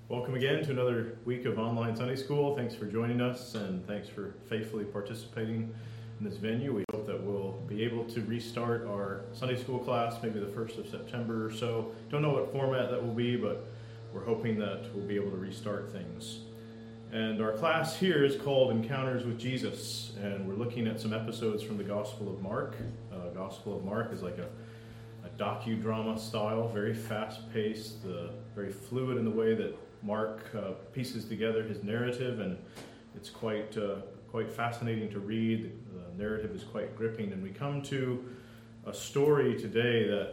Welcome again to another week of online Sunday School. Thanks for joining us and thanks for faithfully participating in this venue. We hope that we'll be able to restart our Sunday School class maybe the 1st of September or so. Don't know what format that will be, but we're hoping that we'll be able to restart things. And our class here is called Encounters with Jesus, and we're looking at some episodes from the Gospel of Mark. Gospel of Mark is like a docudrama style, very fast-paced, very fluid in the way that Mark pieces together his narrative, and it's quite fascinating to read. The narrative is quite gripping, and we come to a story today that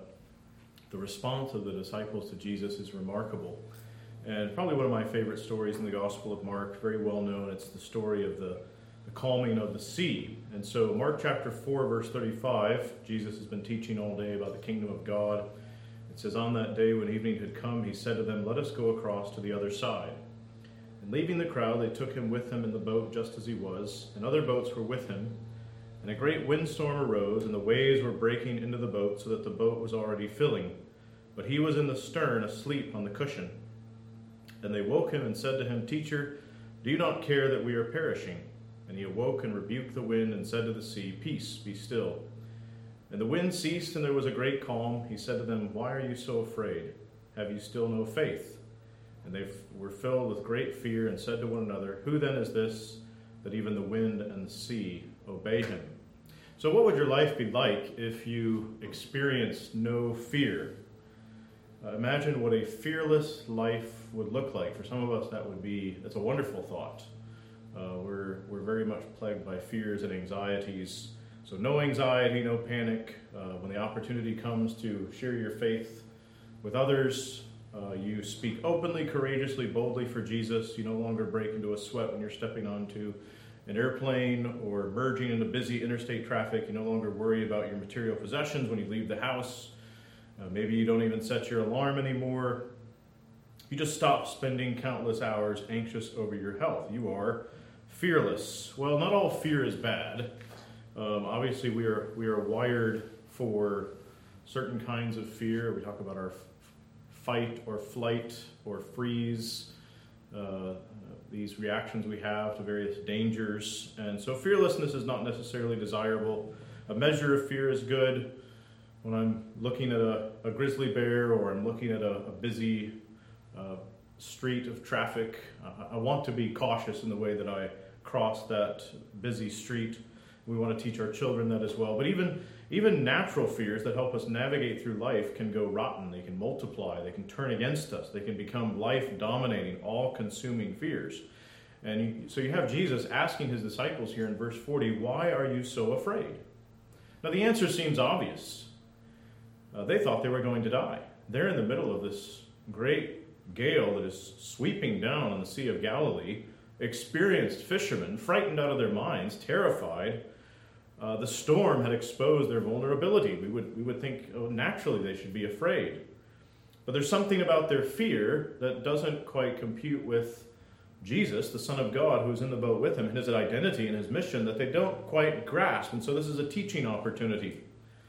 the response of the disciples to Jesus is remarkable, and probably one of my favorite stories in the Gospel of Mark, very well known. It's the story of the calming of the sea. And so Mark chapter 4, verse 35, Jesus has been teaching all day about the kingdom of God. It says, "On that day when evening had come, he said to them, 'Let us go across to the other side.' And leaving the crowd, they took him with them in the boat just as he was, and other boats were with him. And a great windstorm arose, and the waves were breaking into the boat, so that the boat was already filling. But he was in the stern, asleep on the cushion. And they woke him and said to him, 'Teacher, do you not care that we are perishing?' And he awoke and rebuked the wind and said to the sea, 'Peace, be still.' And the wind ceased, and there was a great calm. He said to them, 'Why are you so afraid? Have you still no faith?' And they were filled with great fear and said to one another, 'Who then is this, that even the wind and the sea obey him?'" So what would your life be like if you experienced no fear? Imagine what a fearless life would look like. For some of us, that's a wonderful thought. We're very much plagued by fears and anxieties. So no anxiety, no panic. When the opportunity comes to share your faith with others, you speak openly, courageously, boldly for Jesus. You no longer break into a sweat when you're stepping onto an airplane or merging into busy interstate traffic. You no longer worry about your material possessions when you leave the house. Maybe you don't even set your alarm anymore. You just stop spending countless hours anxious over your health. You are fearless. Well, not all fear is bad. Obviously, we are wired for certain kinds of fear. We talk about our fight or flight or freeze, these reactions we have to various dangers. And so fearlessness is not necessarily desirable. A measure of fear is good. When I'm looking at a grizzly bear or I'm looking at a busy street of traffic, I want to be cautious in the way that I cross that busy street. We want to teach our children that as well. But even natural fears that help us navigate through life can go rotten. They can multiply. They can turn against us. They can become life-dominating, all-consuming fears. And so you have Jesus asking his disciples here in verse 40, "Why are you so afraid?" Now the answer seems obvious. They thought they were going to die. They're in the middle of this great gale that is sweeping down on the Sea of Galilee. Experienced fishermen, frightened out of their minds, terrified. The storm had exposed their vulnerability. We would think, naturally they should be afraid. But there's something about their fear that doesn't quite compute with Jesus, the Son of God, who's in the boat with him, and his identity and his mission that they don't quite grasp. And so this is a teaching opportunity.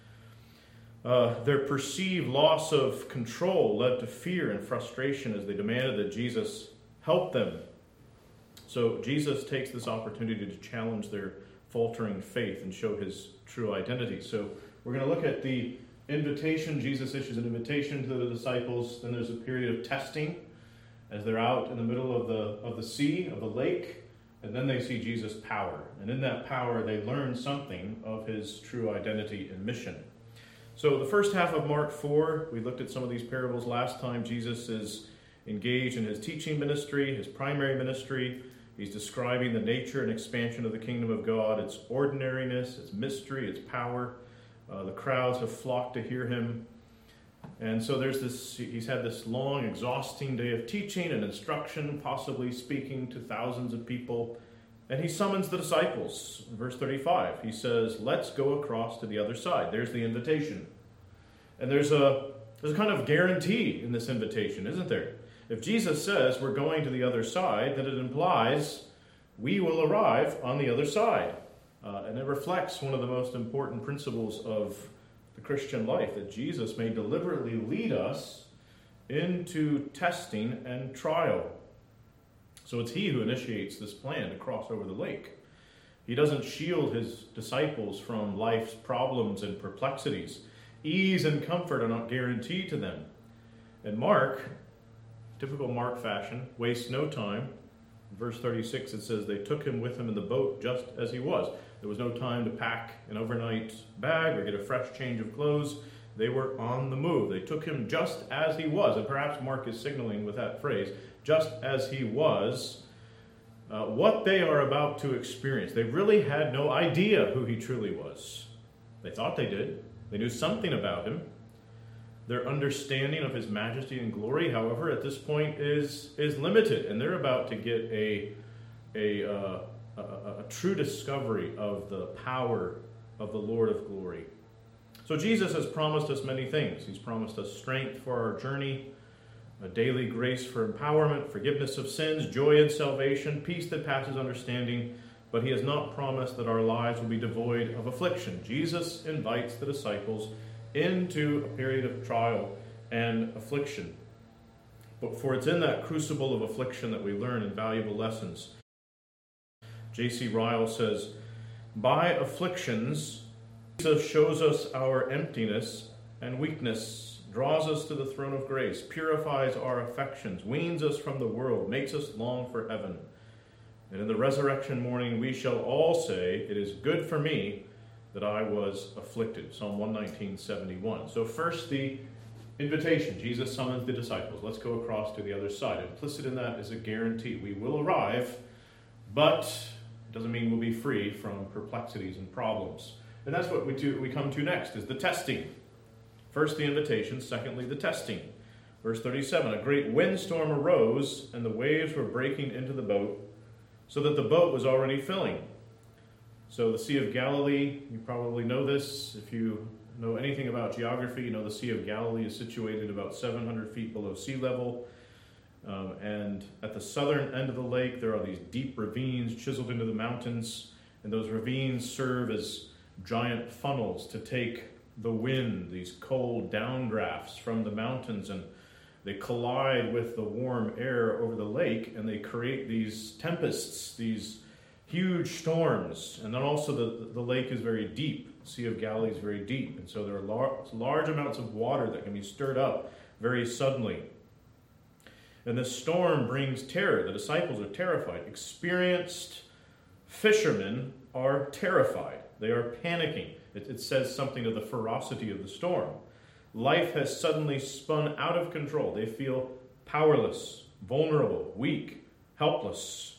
Their perceived loss of control led to fear and frustration as they demanded that Jesus help them. So Jesus takes this opportunity to challenge their faltering faith and show his true identity. So we're going to look at the invitation. Jesus issues an invitation to the disciples. Then there's a period of testing as they're out in the middle of the sea, of the lake. And then they see Jesus' power. And in that power, they learn something of his true identity and mission. So the first half of Mark 4, we looked at some of these parables last time. Jesus is engaged in his teaching ministry, his primary ministry. He's describing the nature and expansion of the kingdom of God, its ordinariness, its mystery, its power. The crowds have flocked to hear him. And so he's had this long, exhausting day of teaching and instruction, possibly speaking to thousands of people. And he summons the disciples. In verse 35, he says, "Let's go across to the other side." There's the invitation. And there's a kind of guarantee in this invitation, isn't there? If Jesus says we're going to the other side, then it implies we will arrive on the other side. And it reflects one of the most important principles of the Christian life, that Jesus may deliberately lead us into testing and trial. So it's he who initiates this plan to cross over the lake. He doesn't shield his disciples from life's problems and perplexities. Ease and comfort are not guaranteed to them. And Mark, typical Mark fashion, wastes no time. In verse 36 it says, they took him with him in the boat just as he was. There was no time to pack an overnight bag or get a fresh change of clothes. They were on the move. They took him just as he was. And perhaps Mark is signaling with that phrase, just as he was, what they are about to experience. They really had no idea who he truly was. They thought they did. They knew something about him. Their understanding of his majesty and glory, however, at this point is limited, and they're about to get a true discovery of the power of the Lord of glory. So Jesus has promised us many things. He's promised us strength for our journey, a daily grace for empowerment, forgiveness of sins, joy in salvation, peace that passes understanding, but he has not promised that our lives will be devoid of affliction. Jesus invites the disciples into a period of trial and affliction. But for it's in that crucible of affliction that we learn invaluable lessons. J.C. Ryle says, by afflictions, Jesus shows us our emptiness and weakness, draws us to the throne of grace, purifies our affections, weans us from the world, makes us long for heaven. And in the resurrection morning we shall all say, it is good for me that I was afflicted. Psalm 119:71. So first the invitation. Jesus summons the disciples. Let's go across to the other side. Implicit in that is a guarantee. We will arrive, but it doesn't mean we'll be free from perplexities and problems. And that's what we come to next, is the testing. First the invitation, secondly the testing. Verse 37, a great windstorm arose, and the waves were breaking into the boat, so that the boat was already filling. So the Sea of Galilee, you probably know this. If you know anything about geography, you know the Sea of Galilee is situated about 700 feet below sea level. And at the southern end of the lake, there are these deep ravines chiseled into the mountains, and those ravines serve as giant funnels to take the wind, these cold downdrafts from the mountains, and they collide with the warm air over the lake, and they create these tempests, these huge storms. And then also the lake is very deep. The Sea of Galilee is very deep, and so there are large amounts of water that can be stirred up very suddenly. And this storm brings terror. The disciples are terrified. Experienced fishermen are terrified. They are panicking. It says something of the ferocity of the storm. Life has suddenly spun out of control. They feel powerless, vulnerable, weak, helpless.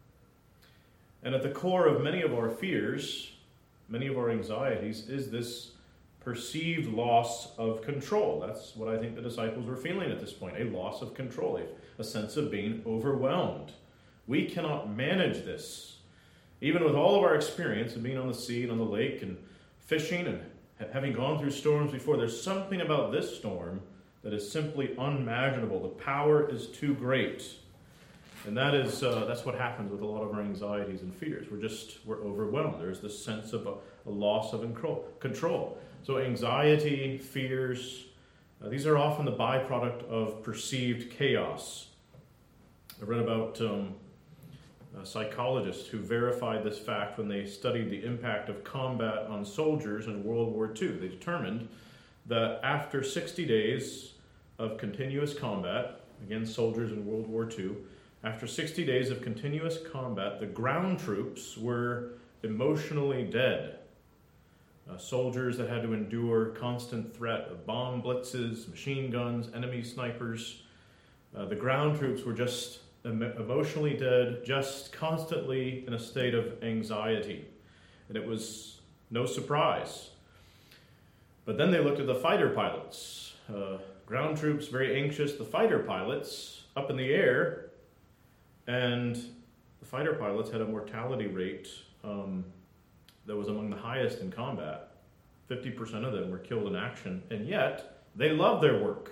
And at the core of many of our fears, many of our anxieties, is this perceived loss of control. That's what I think the disciples were feeling at this point, a loss of control, a sense of being overwhelmed. We cannot manage this. Even with all of our experience of being on the sea and on the lake and fishing and having gone through storms before, there's something about this storm that is simply unimaginable. The power is too great. And that's what happens with a lot of our anxieties and fears. We're overwhelmed. There's this sense of a loss of control. So anxiety, fears, these are often the byproduct of perceived chaos. I read about psychologists who verified this fact when they studied the impact of combat on soldiers in World War II. They determined that after 60 days of continuous combat against soldiers in World War II, after 60 days of continuous combat, the ground troops were emotionally dead. Soldiers that had to endure constant threat of bomb blitzes, machine guns, enemy snipers. The ground troops were just emotionally dead, just constantly in a state of anxiety. And it was no surprise. But then they looked at the fighter pilots. Ground troops, very anxious. The fighter pilots, up in the air. And the fighter pilots had a mortality rate that was among the highest in combat. 50% of them were killed in action. And yet, they loved their work.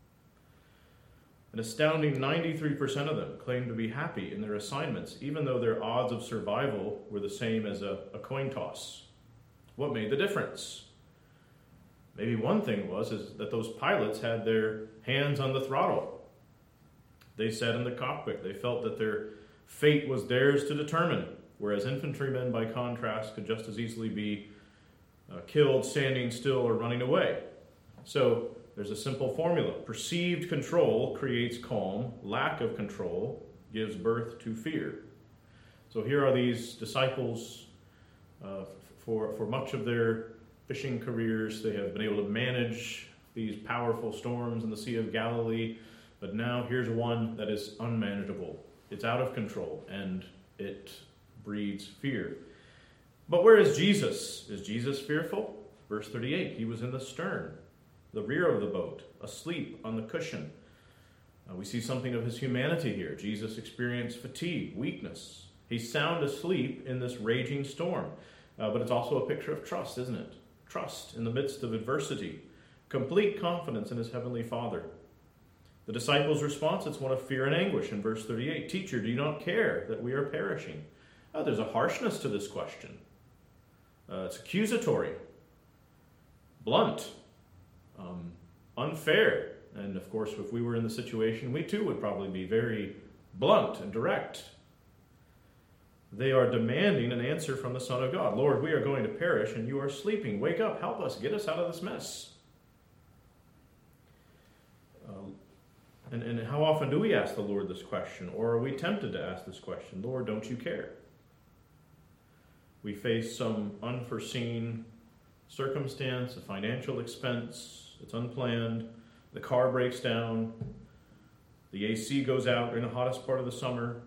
An astounding 93% of them claimed to be happy in their assignments, even though their odds of survival were the same as a coin toss. What made the difference? Maybe one thing is that those pilots had their hands on the throttle. They sat in the cockpit. They felt that their fate was theirs to determine, whereas infantrymen, by contrast, could just as easily be killed standing still or running away. So there's a simple formula. Perceived control creates calm. Lack of control gives birth to fear. So here are these disciples. For much of their fishing careers, they have been able to manage these powerful storms in the Sea of Galilee. But now here's one that is unmanageable. It's out of control, and it breeds fear. But where is Jesus? Is Jesus fearful? Verse 38, he was in the stern, the rear of the boat, asleep on the cushion. We see something of his humanity here. Jesus experienced fatigue, weakness. He's sound asleep in this raging storm. But it's also a picture of trust, isn't it? Trust in the midst of adversity. Complete confidence in his heavenly Father. The disciples' response, it's one of fear and anguish in verse 38. Teacher, do you not care that we are perishing? There's a harshness to this question. It's accusatory, blunt, unfair. And of course, if we were in the situation, we too would probably be very blunt and direct. They are demanding an answer from the Son of God. Lord, we are going to perish and you are sleeping. Wake up, help us, get us out of this mess. And how often do we ask the Lord this question? Or are we tempted to ask this question? Lord, don't you care? We face some unforeseen circumstance, a financial expense, it's unplanned, the car breaks down, the AC goes out during the hottest part of the summer,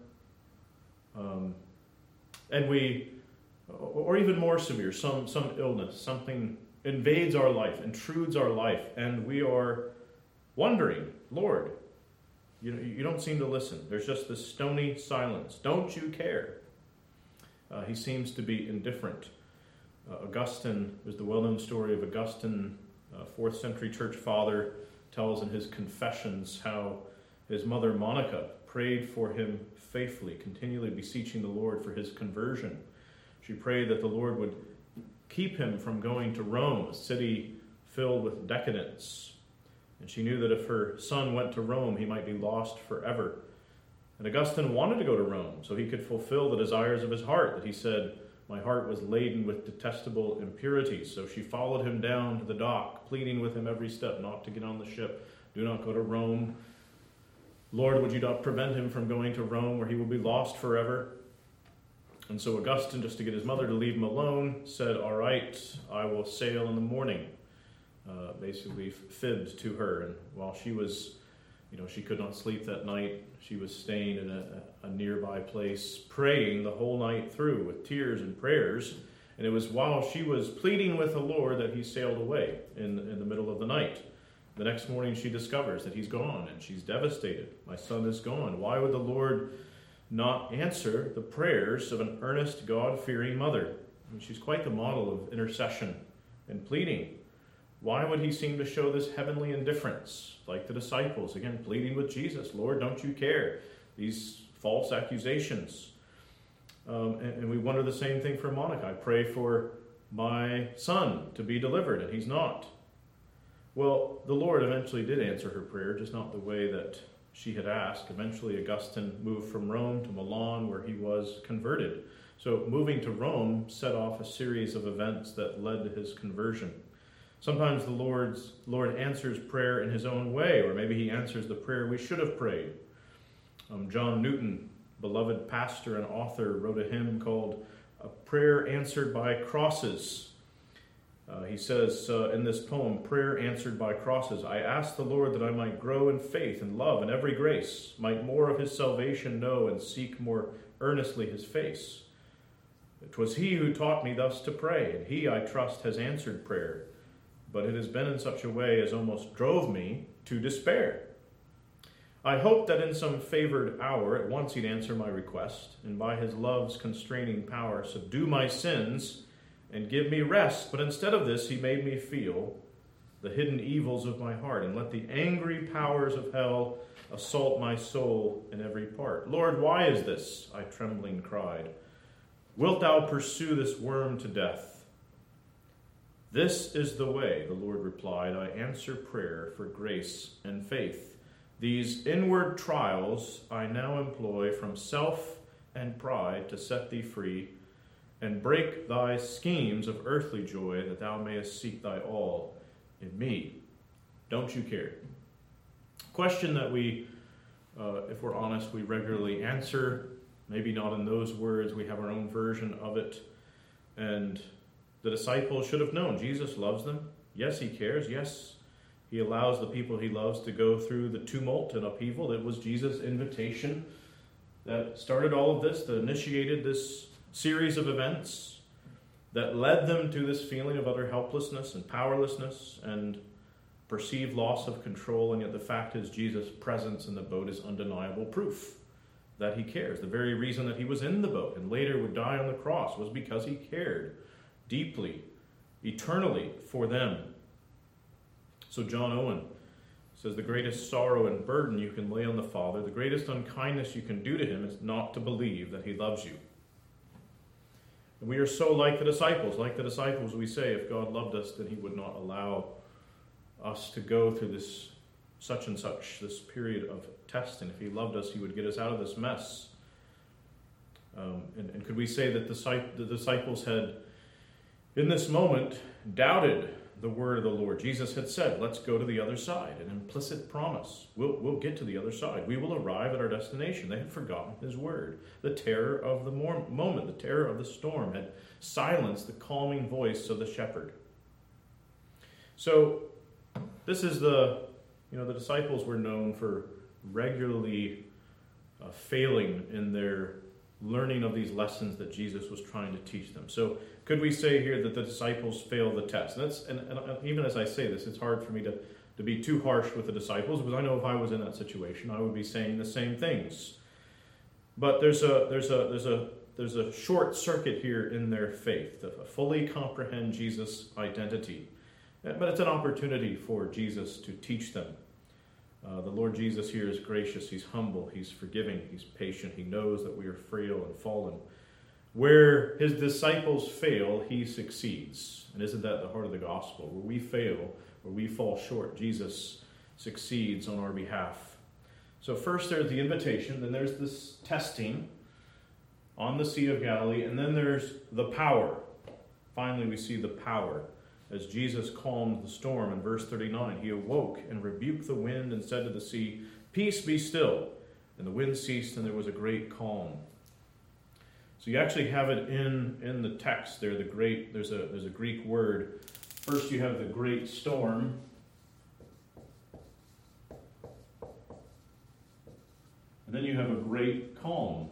and we, or even more severe, some illness, something invades our life, intrudes our life, and we are wondering, Lord, you don't seem to listen. There's just this stony silence. Don't you care? He seems to be indifferent. Augustine, there's the well-known story of Augustine, 4th century church father, tells in his Confessions how his mother Monica prayed for him faithfully, continually beseeching the Lord for his conversion. She prayed that the Lord would keep him from going to Rome, a city filled with decadence. And she knew that if her son went to Rome, he might be lost forever. And Augustine wanted to go to Rome so he could fulfill the desires of his heart, that he said, my heart was laden with detestable impurities. So she followed him down to the dock, pleading with him every step not to get on the ship. Do not go to Rome. Lord, would you not prevent him from going to Rome where he will be lost forever? And so Augustine, just to get his mother to leave him alone, said, all right, I will sail in the morning. Basically fibbed to her. And while she was, she could not sleep that night, she was staying in a nearby place, praying the whole night through with tears and prayers. And it was while she was pleading with the Lord that he sailed away in the middle of the night. The next morning she discovers that he's gone, and she's devastated. My son is gone. Why would the Lord not answer the prayers of an earnest, God-fearing mother? And she's quite the model of intercession and pleading. Why would he seem to show this heavenly indifference, like the disciples, again, pleading with Jesus, Lord, don't you care? These false accusations. And we wonder the same thing for Monica. I pray for my son to be delivered, and he's not. Well, the Lord eventually did answer her prayer, just not the way that she had asked. Eventually, Augustine moved from Rome to Milan, where he was converted. So moving to Rome set off a series of events that led to his conversion. Sometimes the Lord answers prayer in his own way, or maybe he answers the prayer we should have prayed. John Newton, beloved pastor and author, wrote a hymn called A Prayer Answered by Crosses. He says in this poem, Prayer Answered by Crosses, I ask the Lord that I might grow in faith and love and every grace, might more of his salvation know and seek more earnestly his face. 'Twas he who taught me thus to pray, and he, I trust, has answered prayer. But it has been in such a way as almost drove me to despair. I hoped that in some favored hour at once he'd answer my request, and by his love's constraining power subdue my sins and give me rest. But instead of this, he made me feel the hidden evils of my heart, and let the angry powers of hell assault my soul in every part. Lord, why is this? I trembling cried. Wilt thou pursue this worm to death? "This is the way," the Lord replied. "I answer prayer for grace and faith. These inward trials I now employ from self and pride to set thee free and break thy schemes of earthly joy, that thou mayest seek thy all in me." Don't you care? Question that we, if we're honest, we regularly answer. Maybe not in those words. We have our own version of it. And the disciples should have known Jesus loves them. Yes, he cares. Yes, he allows the people he loves to go through the tumult and upheaval. It was Jesus' invitation that started all of this, that initiated this series of events, that led them to this feeling of utter helplessness and powerlessness and perceived loss of control. And yet the fact is, Jesus' presence in the boat is undeniable proof that he cares. The very reason that he was in the boat and later would die on the cross was because he cared deeply, eternally for them. So John Owen says, the greatest sorrow and burden you can lay on the Father, the greatest unkindness you can do to him, is not to believe that he loves you. And we are so like the disciples. Like the disciples, we say, if God loved us, then he would not allow us to go through this such and such, this period of testing. If he loved us, he would get us out of this mess. And could we say that the disciples had, in this moment, doubted the word of the Lord? Jesus had said, let's go to the other side, an implicit promise. We'll get to the other side. We will arrive at our destination. They had forgotten his word. The terror of the moment, the terror of the storm had silenced the calming voice of the shepherd. So this is the disciples were known for regularly failing in their learning of these lessons that Jesus was trying to teach them. So could we say here that the disciples failed the test? And even as I say this, it's hard for me to be too harsh with the disciples, because I know if I was in that situation, I would be saying the same things. But there's a short circuit here in their faith to fully comprehend Jesus' identity. But it's an opportunity for Jesus to teach them. The Lord Jesus here is gracious, he's humble, he's forgiving, he's patient, he knows that we are frail and fallen. Where his disciples fail, he succeeds. And isn't that the heart of the gospel? Where we fail, where we fall short, Jesus succeeds on our behalf. So first there's the invitation, then there's this testing on the Sea of Galilee, and then there's the power. Finally, we see the power. As Jesus calmed the storm in verse 39, he awoke and rebuked the wind and said to the sea, "Peace, be still." And the wind ceased and there was a great calm. So you actually have it in the text there. There's a Greek word. First you have the great storm. And then you have a great calm.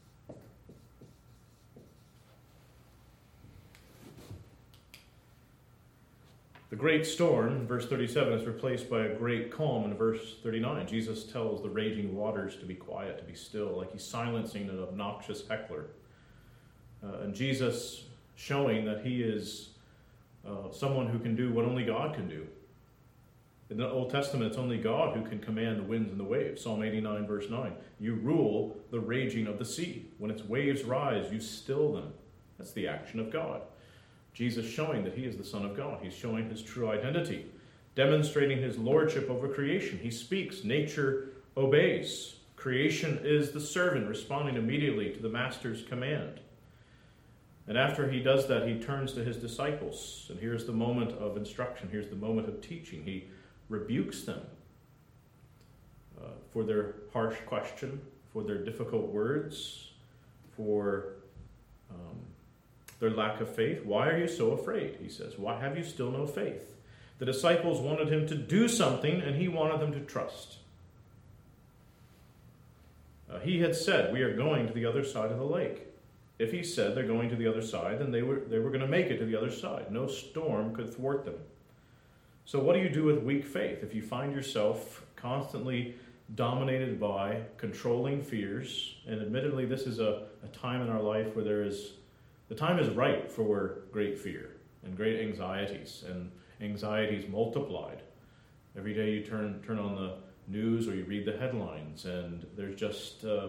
The great storm, in verse 37, is replaced by a great calm in verse 39. Jesus tells the raging waters to be quiet, to be still, like he's silencing an obnoxious heckler. And Jesus showing that he is someone who can do what only God can do. In the Old Testament, it's only God who can command the winds and the waves. Psalm 89, verse 9. You rule the raging of the sea. When its waves rise, you still them. That's the action of God. Jesus showing that he is the Son of God. He's showing his true identity, demonstrating his lordship over creation. He speaks, nature obeys. Creation is the servant responding immediately to the master's command. And after he does that, he turns to his disciples. And here's the moment of instruction. Here's the moment of teaching. He rebukes them for their harsh question, for their difficult words, for their lack of faith. Why are you so afraid? He says. Why have you still no faith? The disciples wanted him to do something, and he wanted them to trust. He had said, we are going to the other side of the lake. If he said they're going to the other side, then they were going to make it to the other side. No storm could thwart them. So what do you do with weak faith if you find yourself constantly dominated by controlling fears? And admittedly, this is a time in our life where the time is right for great fear and great anxieties, and anxieties multiplied. Every day you turn on the news or you read the headlines, and there's just the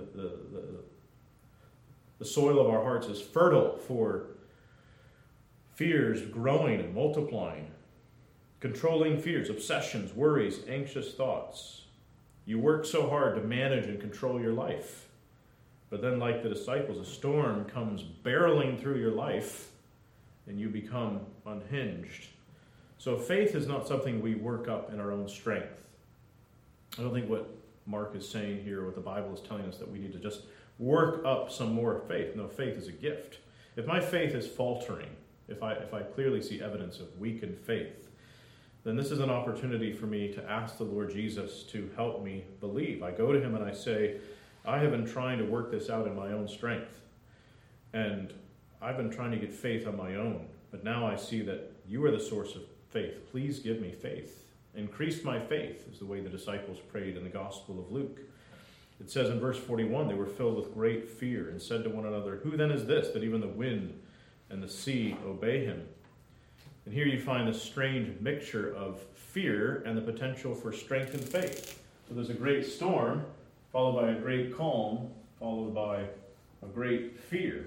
soil of our hearts is fertile for Fears growing and multiplying. Controlling fears, obsessions, worries, anxious thoughts. You work so hard to manage and control your life. But then, like the disciples, a storm comes barreling through your life and you become unhinged. So faith is not something we work up in our own strength. I don't think what Mark is saying here, what the Bible is telling us, that we need to just work up some more faith. No, faith is a gift. If my faith is faltering, if I clearly see evidence of weakened faith, then this is an opportunity for me to ask the Lord Jesus to help me believe. I go to him and I say, I have been trying to work this out in my own strength. And I've been trying to get faith on my own. But now I see that you are the source of faith. Please give me faith. Increase my faith, is the way the disciples prayed in the Gospel of Luke. It says in verse 41, they were filled with great fear and said to one another, who then is this, that even the wind and the sea obey him? And here you find this strange mixture of fear and the potential for strength and faith. So there's a great storm, followed by a great calm, followed by a great fear.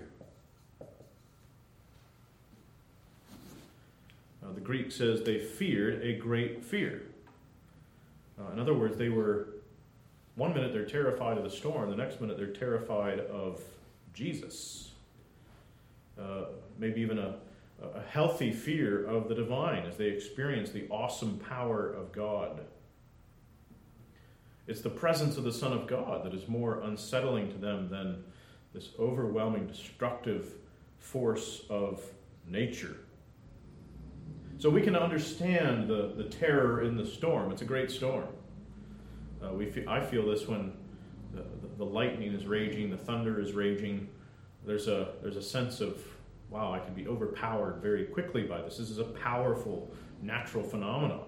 The Greek says they feared a great fear. In other words, they were, one minute they're terrified of the storm, the next minute they're terrified of Jesus. Maybe even a healthy fear of the divine as they experience the awesome power of God. It's the presence of the Son of God that is more unsettling to them than this overwhelming, destructive force of nature. So we can understand the terror in the storm. It's a great storm. I feel this when the lightning is raging, the thunder is raging. There's a sense of, wow, I can be overpowered very quickly by this. This is a powerful natural phenomenon.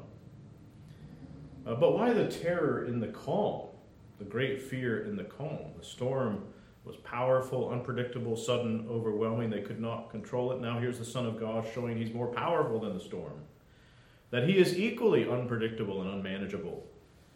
But why the terror in the calm? The great fear in the calm. The storm was powerful, unpredictable, sudden, overwhelming. They could not control it. Now here's the Son of God showing he's more powerful than the storm. That he is equally unpredictable and unmanageable.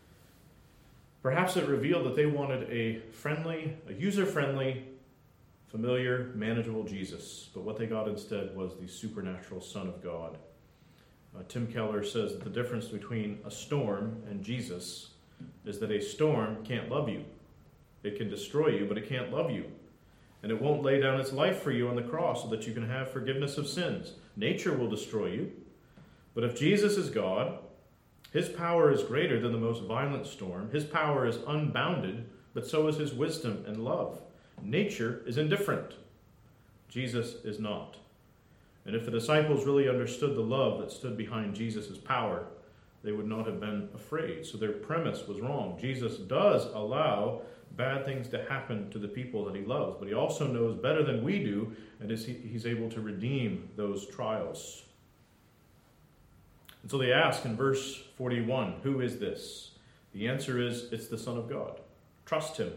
Perhaps it revealed that they wanted a user-friendly, familiar, manageable Jesus. But what they got instead was the supernatural Son of God. Tim Keller says that the difference between a storm and Jesus is that a storm can't love you. It can destroy you, but it can't love you. And it won't lay down its life for you on the cross so that you can have forgiveness of sins. Nature will destroy you. But if Jesus is God, his power is greater than the most violent storm. His power is unbounded, but so is his wisdom and love. Nature is indifferent. Jesus is not. And if the disciples really understood the love that stood behind Jesus' power, they would not have been afraid. So their premise was wrong. Jesus does allow bad things to happen to the people that he loves, but he also knows better than we do, and he's able to redeem those trials. And so they ask in verse 41, who is this? The answer is, it's the Son of God. Trust him.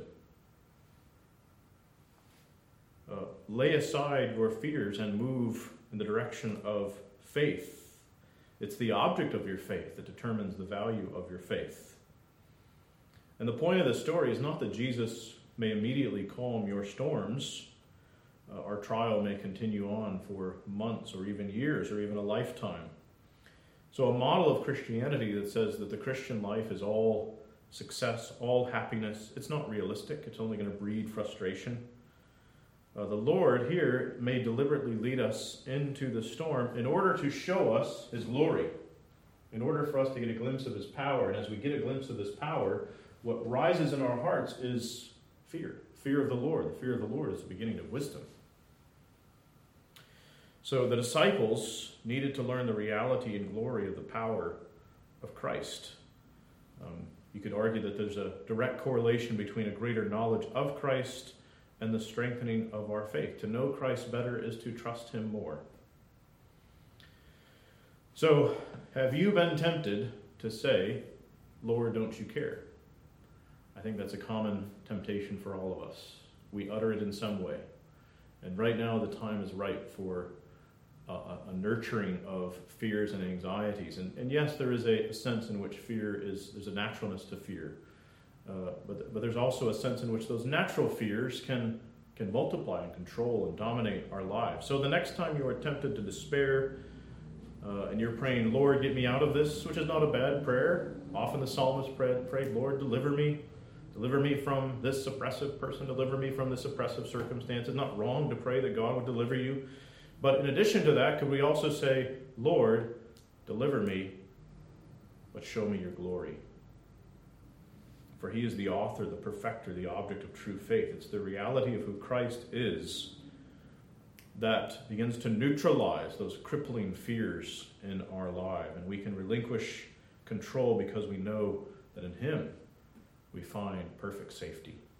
Lay aside your fears and move in the direction of faith. It's the object of your faith that determines the value of your faith. And the point of the story is not that Jesus may immediately calm your storms. Our trial may continue on for months or even years or even a lifetime. So a model of Christianity that says that the Christian life is all success, all happiness, it's not realistic. It's only going to breed frustration. The Lord here may deliberately lead us into the storm in order to show us his glory, in order for us to get a glimpse of his power. And as we get a glimpse of his power, what rises in our hearts is fear. Fear of the Lord. The fear of the Lord is the beginning of wisdom. So the disciples needed to learn the reality and glory of the power of Christ. You could argue that there's a direct correlation between a greater knowledge of Christ and the strengthening of our faith. To know Christ better is to trust him more. So, have you been tempted to say, Lord, don't you care? I think that's a common temptation for all of us. We utter it in some way. And right now the time is ripe for a nurturing of fears and anxieties. And yes, there is a sense in which there's a naturalness to fear. But there's also a sense in which those natural fears can can multiply and control and dominate our lives. So the next time you are tempted to despair and you're praying, Lord, get me out of this, which is not a bad prayer. Often the psalmist prayed, Lord, deliver me from this oppressive person, deliver me from this oppressive circumstance. It's not wrong to pray that God would deliver you. But in addition to that, could we also say, Lord, deliver me, but show me your glory? For he is the author, the perfecter, the object of true faith. It's the reality of who Christ is that begins to neutralize those crippling fears in our life. And we can relinquish control because we know that in him we find perfect safety.